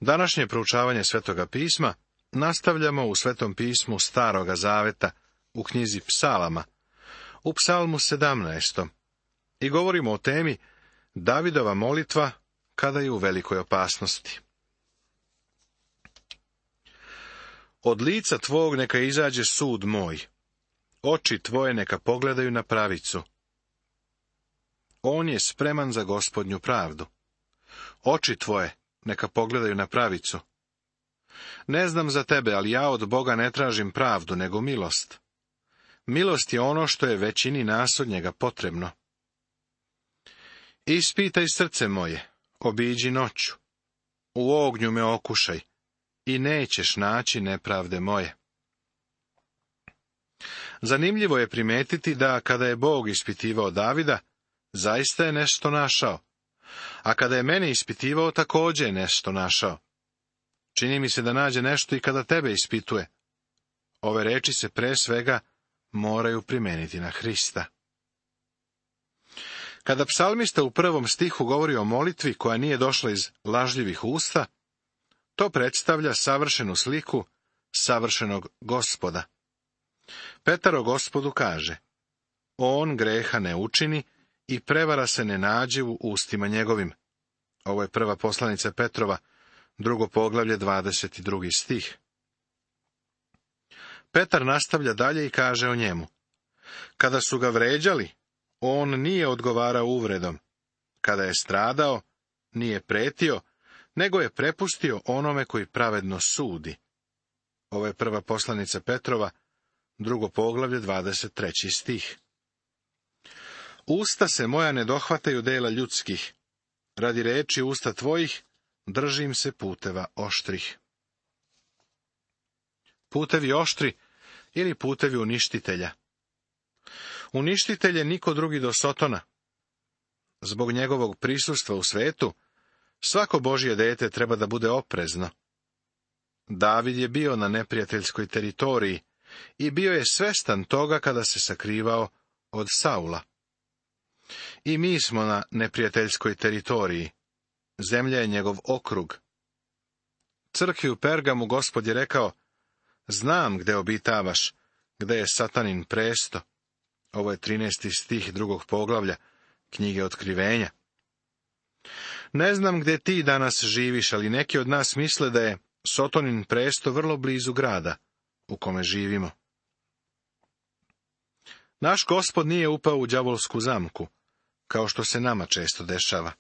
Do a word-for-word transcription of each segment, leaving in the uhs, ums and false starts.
Današnje proučavanje Svetoga pisma nastavljamo u Svetom pismu Staroga zaveta, u knjizi Psalama, u Psalmu sedamnaestom, i govorimo o temi Davidova molitva kada je u velikoj opasnosti. Od lica tvog neka izađe sud moj, oči tvoje neka pogledaju na pravicu. On je spreman za Gospodnju pravdu. Oči tvoje neka pogledaju na pravicu. Ne znam za tebe, ali ja od Boga ne tražim pravdu, nego milost. Milost je ono što je većini nas od njega potrebno. Ispitaj srce moje, obiđi noću. U ognju me okušaj i nećeš naći nepravde moje. Zanimljivo je primetiti da kada je Bog ispitivao Davida, zaista je nešto našao, a kada je mene ispitivao, također je nešto našao. Čini mi se da nađe nešto i kada tebe ispituje. Ove reči se pre svega moraju primeniti na Hrista. Kada psalmista u prvom stihu govori o molitvi koja nije došla iz lažljivih usta, to predstavlja savršenu sliku savršenog Gospoda. Petar o Gospodu kaže: on greha ne učini i prevara se ne nađe u ustima njegovim. Ovo je prva poslanica Petrova, drugo poglavlje, dvadeset drugi stih. Petar nastavlja dalje i kaže o njemu: kada su ga vređali, on nije odgovarao uvredom. Kada je stradao, nije pretio, nego je prepustio onome koji pravedno sudi. Ovo je prva poslanica Petrova, drugo poglavlje, dvadeset treći stih. Usta se moja ne dohvataju dela ljudskih, radi reči usta tvojih držim se puteva oštrih. Putevi oštri ili putevi uništitelja. Uništitelj je niko drugi do Sotona. Zbog njegovog prisustva u svetu, svako Božje dete treba da bude oprezno. David je bio na neprijateljskoj teritoriji i bio je svestan toga kada se sakrivao od Saula. I mi smo na neprijateljskoj teritoriji. Zemlja je njegov okrug. Crkvi u Pergamu Gospod je rekao: znam gde obitavaš, gde je Satanin presto. Ovo je trinaesti stih drugog poglavlja knjige Otkrivenja. Ne znam gde ti danas živiš, ali neki od nas misle da je Sotonin presto vrlo blizu grada u kome živimo. Naš Gospod nije upao u đavolsku zamku, kao što se nama često dešava.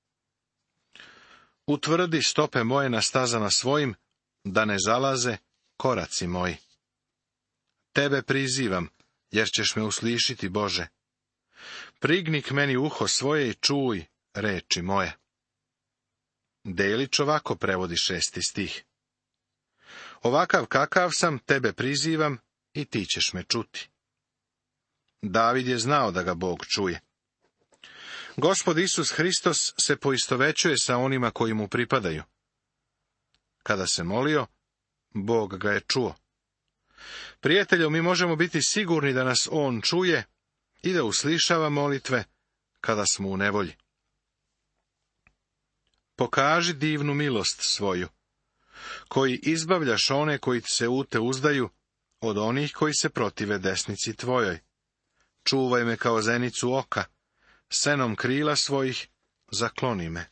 Utvrdi stope moje na stazama svojim, da ne zalaze koraci moji. Tebe prizivam, jer ćeš me uslišiti, Bože. Prigni k meni uho svoje i čuj reči moje. Delić ovako prevodi šesti stih. Ovakav kakav sam, tebe prizivam i ti ćeš me čuti. David je znao da ga Bog čuje. Gospod Isus Hristos se poistovećuje sa onima koji mu pripadaju. Kada se molio, Bog ga je čuo. Prijatelju, mi možemo biti sigurni da nas on čuje i da uslišava molitve kada smo u nevolji. Pokaži divnu milost svoju, koji izbavljaš one koji se u te uzdaju od onih koji se protive desnici tvojoj. Čuvaj me kao zenicu oka, senom krila svojih zakloni me.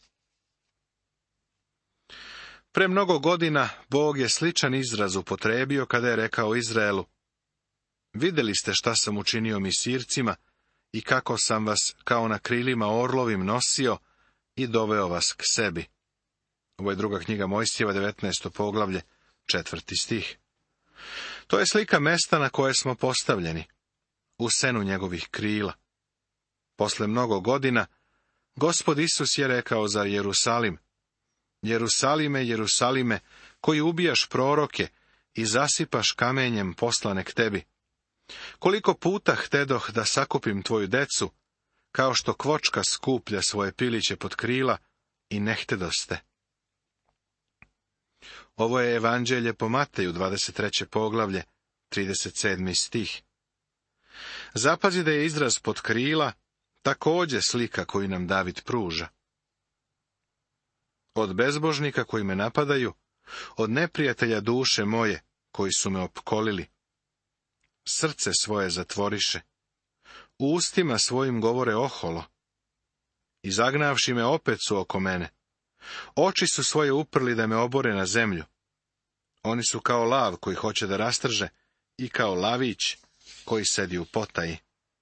Pre mnogo godina Bog je sličan izraz upotrebio kada je rekao Izraelu: vidjeli ste šta sam učinio Misircima i kako sam vas kao na krilima orlovim nosio i doveo vas k sebi. Ovo je druga knjiga Mojsijeva, devetnaesto poglavlje, četvrti stih. To je slika mesta na koje smo postavljeni, u senu njegovih krila. Posle mnogo godina, Gospod Isus je rekao za Jerusalim: Jerusalime, Jerusalime, koji ubijaš proroke i zasipaš kamenjem poslane k tebi. Koliko puta htedoh da sakupim tvoju decu, kao što kvočka skuplja svoje piliće pod krila, i ne htedoste. Ovo je Evanđelje po Mateju, dvadeset treće poglavlje, trideset sedmi stih. Zapazi da je izraz pod krila također slika koju nam David pruža. od bezbožnika koji me napadaju, od neprijatelja duše moje, koji su me opkolili. Srce svoje zatvoriše, ustima svojim govore oholo, i zagnavši me opet su oko mene. Oči su svoje uprli da me obore na zemlju. Oni su kao lav koji hoće da rastrže i kao lavić koji sedi u potaji.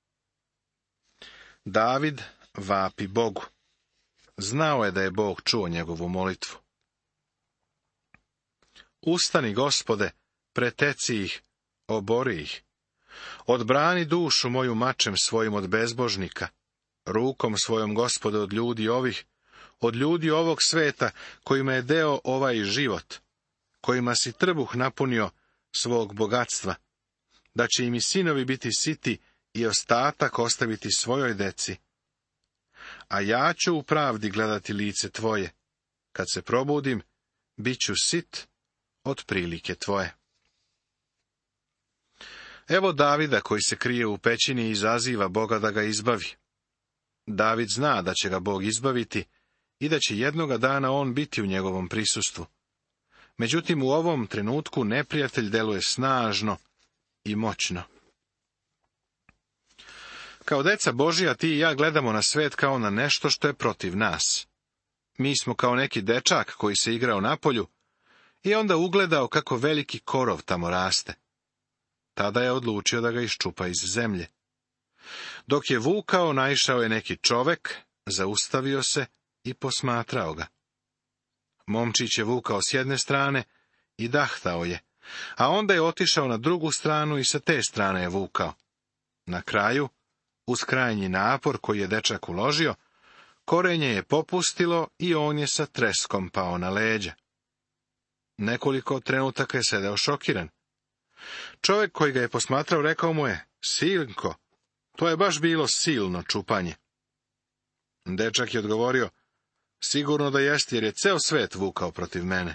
David vapi Bogu. Znao je da je Bog čuo njegovu molitvu. Ustani, Gospode, preteci ih, obori ih. Odbrani dušu moju mačem svojim od bezbožnika, rukom svojom, Gospode, od ljudi ovih, od ljudi ovog sveta, kojima je deo ovaj život, kojima si trbuh napunio svog bogatstva, da će im i sinovi biti siti i ostatak ostaviti svojoj deci. A ja ću u pravdi gledati lice tvoje. Kad se probudim, bit ću sit od prilike tvoje. Evo Davida koji se krije u pećini i izaziva Boga da ga izbavi. David zna da će ga Bog izbaviti i da će jednoga dana on biti u njegovom prisustvu. Međutim, u ovom trenutku neprijatelj deluje snažno i moćno. Kao deca Božija, ti i ja gledamo na svet kao na nešto što je protiv nas. Mi smo kao neki dečak koji se igrao napolju i onda ugledao kako veliki korov tamo raste. Tada je odlučio da ga iščupa iz zemlje. Dok je vukao, naišao je neki čovek, zaustavio se i posmatrao ga. Momčić je vukao s jedne strane i dahtao je, a onda je otišao na drugu stranu i sa te strane je vukao. Na kraju, uz krajnji napor koji je dečak uložio, korenje je popustilo i on je sa treskom pao na leđa. Nekoliko trenutaka je sedeo šokiran. Čovjek koji ga je posmatrao rekao mu je: "Sinko, to je baš bilo silno čupanje." Dečak je odgovorio: "Sigurno da jest, jer je ceo svet vukao protiv mene."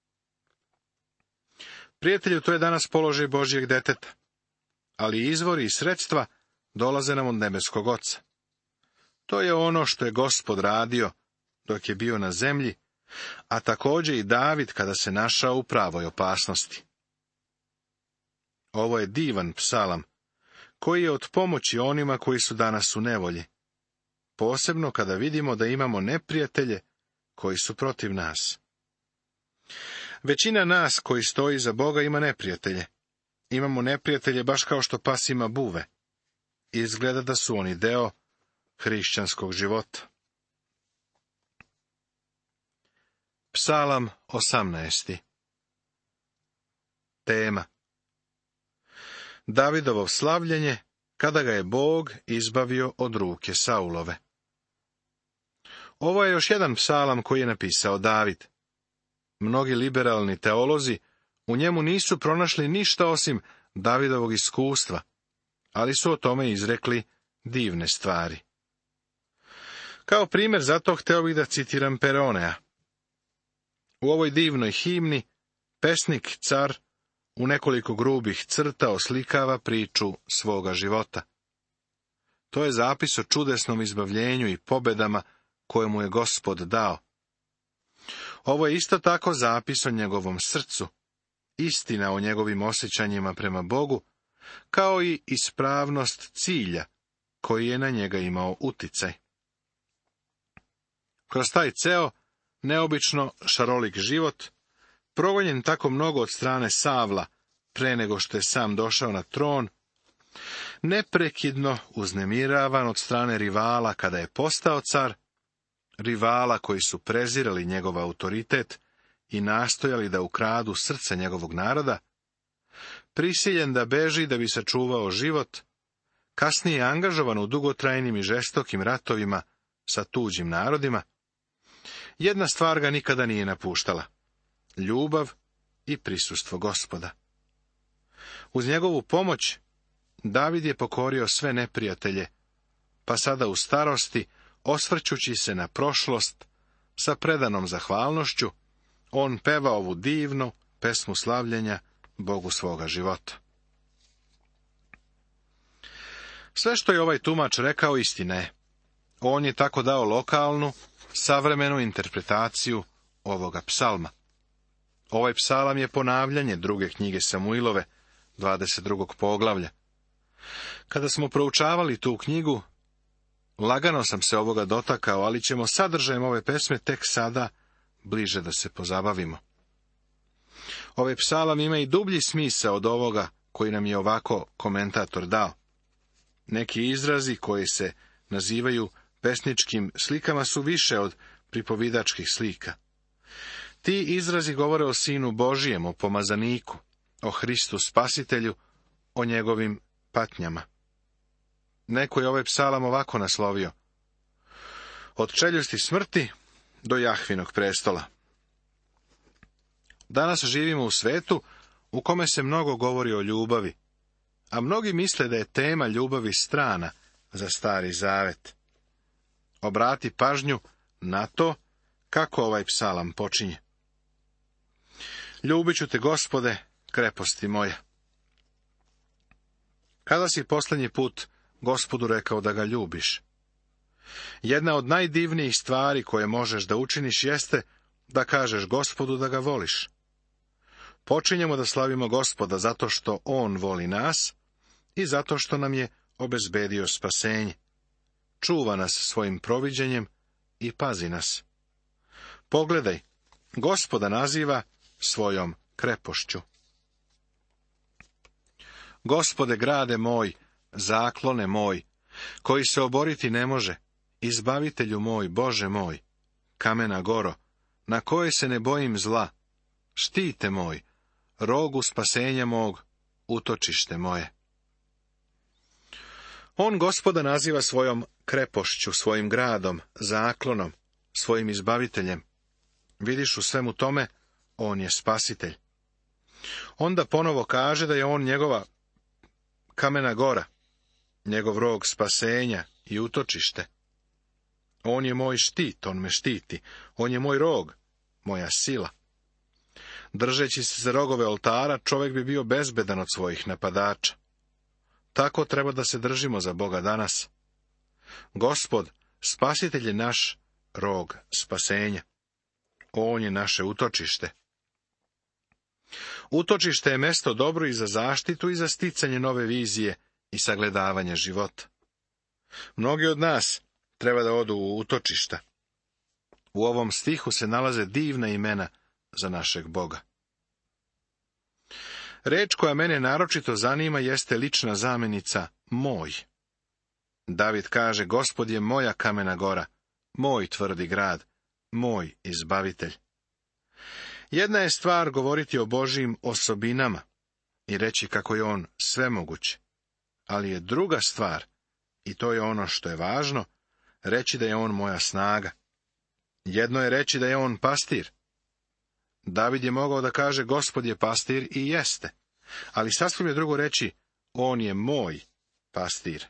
Prijatelju, to je danas položaj Božjeg deteta, ali izvori i sredstva dolaze nam od nebeskog Oca. To je ono što je Gospod radio dok je bio na zemlji, a također i David kada se našao u pravoj opasnosti. Ovo je divan psalam, koji je od pomoći onima koji su danas u nevolji, posebno kada vidimo da imamo neprijatelje koji su protiv nas. Većina nas koji stoji za Boga ima neprijatelje. Imamo neprijatelje baš kao što pas ima buve. Izgleda da su oni deo hrišćanskog života. Psalam osamnaesti. Tema: Davidovo slavljenje kada ga je Bog izbavio od ruke Saulove. Ovo je još jedan psalam koji je napisao David. Mnogi liberalni teolozi u njemu nisu pronašli ništa osim Davidovog iskustva, ali su o tome izrekli divne stvari. Kao primjer za to hteo bih da citiram Peronea. U ovoj divnoj himni pesnik car u nekoliko grubih crta oslikava priču svoga života. To je zapis o čudesnom izbavljenju i pobedama koje mu je Gospod dao. Ovo je isto tako zapis o njegovom srcu, istina o njegovim osjećanjima prema Bogu, kao i ispravnost cilja koji je na njega imao uticaj. Kroz taj ceo, neobično šarolik život, progonjen tako mnogo od strane Savla, pre nego što je sam došao na tron, neprekidno uznemiravan od strane rivala kada je postao car, rivala koji su prezirali njegov autoritet i nastojali da ukradu srce njegovog naroda, prisiljen da beži da bi sačuvao život, kasnije angažovan u dugotrajnim i žestokim ratovima sa tuđim narodima, jedna stvar ga nikada nije napuštala: ljubav i prisustvo Gospoda. Uz njegovu pomoć, David je pokorio sve neprijatelje, pa sada u starosti, osvrćući se na prošlost, sa predanom zahvalnošću, on peva ovu divnu pesmu slavljenja Bogu svoga života. Sve što je ovaj tumač rekao istina je. On je tako dao lokalnu, savremenu interpretaciju ovoga psalma. Ovaj psalam je ponavljanje druge knjige Samuilove, dvadeset drugog poglavlja. Kada smo proučavali tu knjigu, lagano sam se ovoga dotakao, ali ćemo sadržajem ove pesme tek sada bliže da se pozabavimo. Ovaj psalam ima i dublji smisao od ovoga koji nam je ovako komentator dao. Neki izrazi koji se nazivaju pesničkim slikama su više od pripovidačkih slika. Ti izrazi govore o Sinu Božijem, o pomazaniku, o Hristu Spasitelju, o njegovim patnjama. Neko je ovaj psalam ovako naslovio: od čeljusti smrti do Jahvinog prestola. Danas živimo u svetu u kome se mnogo govori o ljubavi, a mnogi misle da je tema ljubavi strana za Stari Zavet. Obrati pažnju na to kako ovaj psalam počinje. Ljubit ću te, Gospode, kreposti moja. Kada si posljednji put Gospodu rekao da ga ljubiš? Jedna od najdivnijih stvari koje možeš da učiniš jeste da kažeš Gospodu da ga voliš. Počinjemo da slavimo Gospoda zato što on voli nas i zato što nam je obezbedio spasenje. Čuva nas svojim proviđenjem i pazi nas. Pogledaj, Gospoda naziva svojom krepošću. Gospode, grade moj, zaklone moj, koji se oboriti ne može, izbavitelju moj, Bože moj, kamena goro, na koje se ne bojim zla, štite moj, rogu spasenja mog, utočište moje. On Gospoda naziva svojom krepošću, svojim gradom, zaklonom, svojim izbaviteljem. Vidiš, u svemu tome, on je spasitelj. Onda ponovo kaže da je on njegova kamena gora, njegov rog spasenja i utočište. On je moj štit, on me štiti, on je moj rog, moja sila. Držeći se za rogove oltara, čovjek bi bio bezbedan od svojih napadača. Tako treba da se držimo za Boga danas. Gospod, spasitelj je naš rog spasenja. On je naše utočište. Utočište je mesto dobro i za zaštitu i za sticanje nove vizije i sagledavanje života. Mnogi od nas treba da odu u utočišta. U ovom stihu se nalaze divna imena za našeg Boga. Reč koja mene naročito zanima jeste lična zamenica moj. David kaže, Gospod je moja kamena gora, moj tvrdi grad, moj izbavitelj. Jedna je stvar govoriti o Božjim osobinama i reći kako je on svemoguć, ali je druga stvar, i to je ono što je važno, reći da je on moja snaga. Jedno je reći da je on pastir. David je mogao da kaže Gospod je pastir i jeste, ali sasvim je drugo reći on je moj pastir.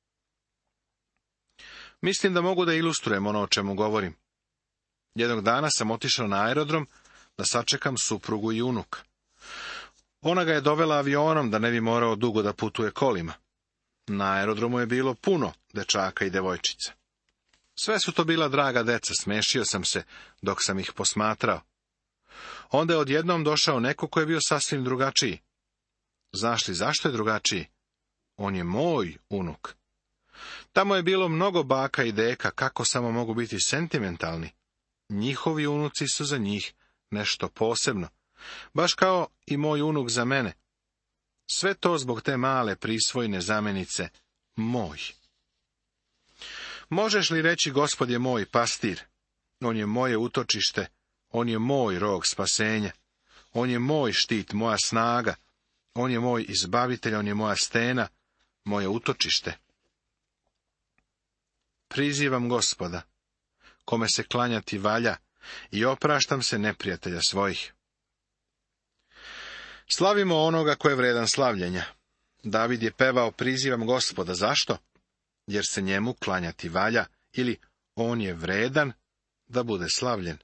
Mislim da mogu da ilustrujem ono o čemu govorim. Jednog dana sam otišao na aerodrom da sačekam suprugu i unuka. Ona ga je dovela avionom da ne bi morao dugo da putuje kolima. Na aerodromu je bilo puno dečaka i devojčica. Sve su to bila draga deca, smešio sam se dok sam ih posmatrao. Onda je odjednom došao neko ko je bio sasvim drugačiji. Znaš li zašto je drugačiji? On je moj unuk. Tamo je bilo mnogo baka i deka, kako samo mogu biti sentimentalni. Njihovi unuci su za njih nešto posebno, baš kao i moj unuk za mene. Sve to zbog te male prisvojne zamenice moj. Možeš li reći Gospod je moj pastir? On je moje utočište, on je moj rog spasenja, on je moj štit, moja snaga, on je moj izbavitelj, on je moja stena, moje utočište. Prizivam Gospoda, kome se klanjati valja, i opraštam se neprijatelja svojih. Slavimo onoga ko je vredan slavljenja. David je pevao prizivam Gospoda. Zašto? Jer se njemu klanjati valja, ili on je vredan da bude slavljen.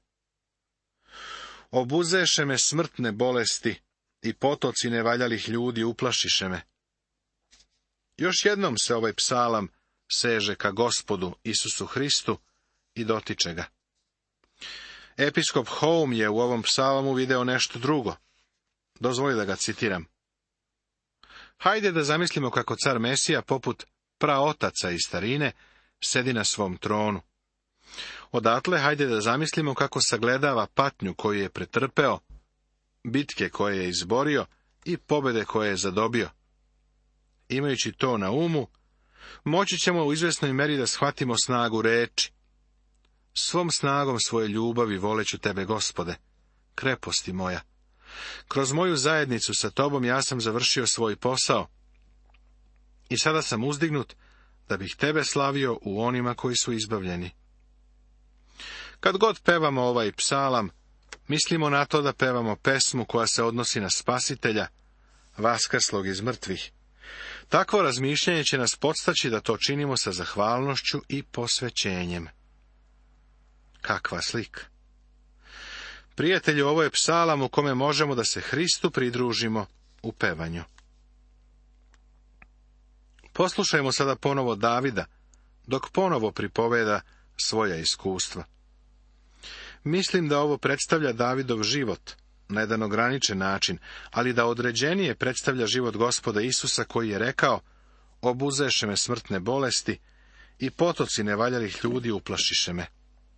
Obuzeše me smrtne bolesti i potoci nevaljalih ljudi uplašiše me. Još jednom se ovaj psalam seže ka Gospodu Isusu Hristu i dotiče ga. Episkop Home je u ovom psalmu video nešto drugo. Dozvoli da ga citiram. Hajde da zamislimo kako car Mesija, poput praotaca iz starine, sedi na svom tronu. Odatle hajde da zamislimo kako sagledava patnju koju je pretrpeo, bitke koje je izborio i pobjede koje je zadobio. Imajući to na umu, moći ćemo u izvjesnoj meri da shvatimo snagu reči. Svom snagom svoje ljubavi voleću tebe, Gospode, kreposti moja. Kroz moju zajednicu sa tobom ja sam završio svoj posao i sada sam uzdignut da bih tebe slavio u onima koji su izbavljeni. Kad god pevamo ovaj psalam, mislimo na to da pevamo pesmu koja se odnosi na Spasitelja, vaskrslog iz mrtvih. Takvo razmišljanje će nas podstaći da to činimo sa zahvalnošću i posvećenjem. Kakva slika! Prijatelju, ovo je psalam u kome možemo da se Hristu pridružimo u pevanju. Poslušajmo sada ponovo Davida, dok ponovo pripoveda svoja iskustva. Mislim da ovo predstavlja Davidov život, na jedan ograničen način, ali da određenije predstavlja život Gospoda Isusa koji je rekao: obuzeše me smrtne bolesti i potoci nevaljalih ljudi uplašiše me.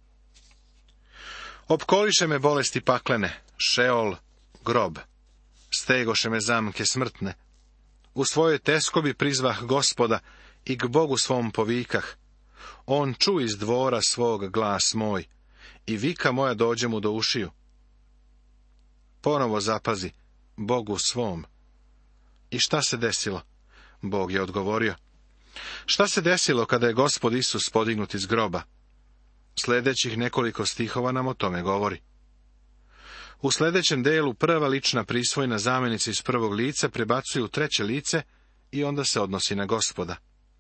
Opkoliše me bolesti paklene, šeol, grob. Stegoše me zamke smrtne. U svojoj teskobi prizvah Gospoda i k Bogu svom povikah. On ču iz dvora svog glas moj i vika moja dođe mu do ušiju. Ponovo zapazi, Bogu svom. I šta se desilo? Bog je odgovorio. Šta se desilo kada je Gospod Isus podignut iz groba? Sljedećih nekoliko stihova nam o tome govori. U sljedećem delu prva lična prisvojna zamjenica iz prvog lica prebacuje u treće lice i onda se odnosi na Gospoda.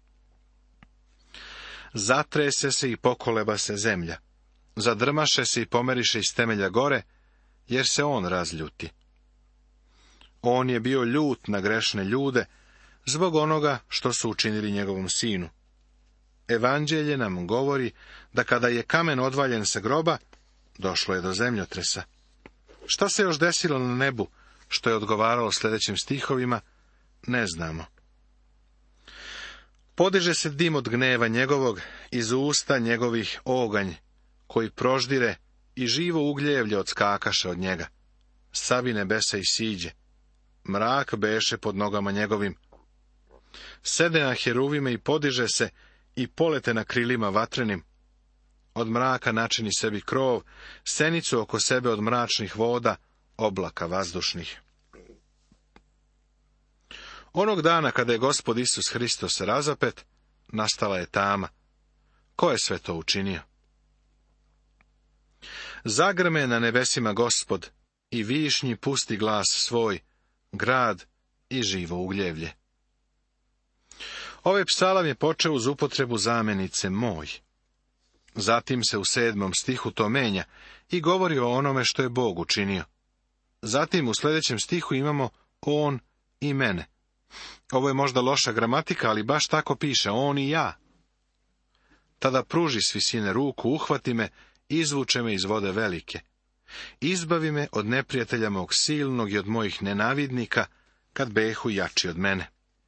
Zatrese se i pokoleba se zemlja. Zadrmaše se i pomeriše iz temelja gore, jer se on razljuti. On je bio ljut na grešne ljude zbog onoga što su učinili njegovom sinu. Evanđelje nam govori da kada je kamen odvaljen sa groba, došlo je do zemljotresa. Šta se još desilo na nebu, što je odgovaralo sljedećim stihovima, ne znamo. Podiže se dim od gneva njegovog, iz usta njegovih oganj, koji proždire i živo ugljevlje odskakaše od njega. Savi nebesa i siđe. Mrak beše pod nogama njegovim. Sede na heruvime i podiže se i polete na krilima vatrenim. Od mraka načini sebi krov, senicu oko sebe od mračnih voda, oblaka vazdušnih. Onog dana kada je Gospod Isus Hristos razapet, nastala je tama. Ko je sve to učinio? Zagrme na nebesima Gospod i višnji pusti glas svoj, grad i živo ugljevlje. Ovaj psalam je počeo uz upotrebu zamenice moj. Zatim se u sedmom stihu to menja i govori o onome što je Bog učinio. Zatim u sljedećem stihu imamo on i mene. Ovo je možda loša gramatika, ali baš tako piše, on i ja. Tada pruži s visine ruku, uhvati me, izvuče me iz vode velike. Izbavi me od neprijatelja mog silnog i od mojih nenavidnika, kad behu jači od mene.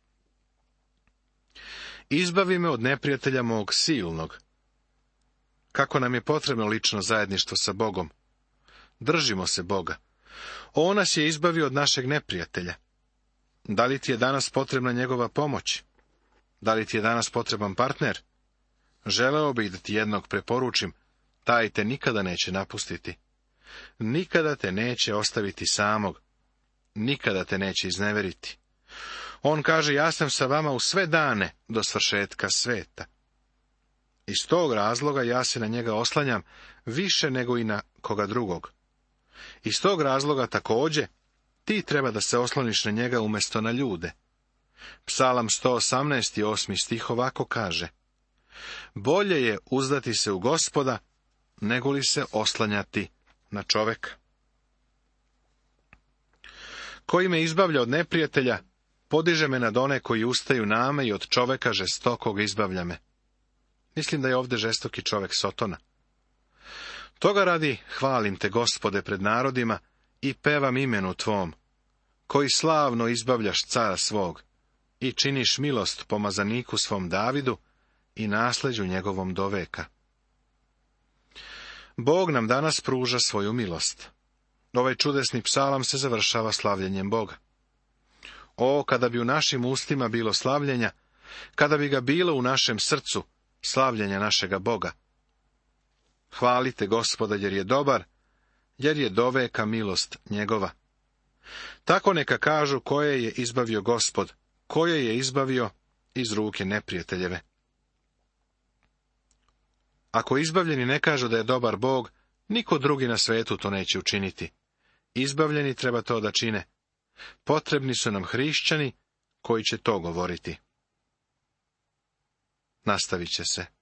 Izbavi me od neprijatelja mog silnog. Kako nam je potrebno lično zajedništvo sa Bogom? Držimo se Boga. On nas je izbavio od našeg neprijatelja. Da li ti je danas potrebna njegova pomoć? Da li ti je danas potreban partner? Želeo bih da ti jednog preporučim, taj te nikada neće napustiti. Nikada te neće ostaviti samog. Nikada te neće izneveriti. On kaže, ja sam sa vama u sve dane do svršetka sveta. Iz tog razloga ja se na njega oslanjam više nego i na koga drugog. Iz tog razloga također ti treba da se osloniš na njega umjesto na ljude. Psalam sto osamnaest. osmi stih ovako kaže: bolje je uzdati se u Gospoda, nego li se oslanjati na čoveka. Koji me izbavlja od neprijatelja, podiže me nad one koji ustaju name i od čoveka žestokog izbavlja me. Mislim da je ovdje žestoki čovek Sotona. Toga radi hvalim te, Gospode, pred narodima i pevam imenu tvom, koji slavno izbavljaš cara svog i činiš milost pomazaniku svom Davidu i nasleđu njegovom do veka. Bog nam danas pruža svoju milost. Ovaj čudesni psalam se završava slavljenjem Boga. O, kada bi u našim ustima bilo slavljenja, kada bi ga bilo u našem srcu, slavljenja našega Boga. Hvalite Gospoda, jer je dobar, jer je do veka milost njegova. Tako neka kažu koje je izbavio Gospod, koje je izbavio iz ruke neprijateljeve. Ako izbavljeni ne kažu da je dobar Bog, niko drugi na svetu to neće učiniti. Izbavljeni treba to da čine. Potrebni su nam hrišćani koji će to govoriti. Nastavit će se.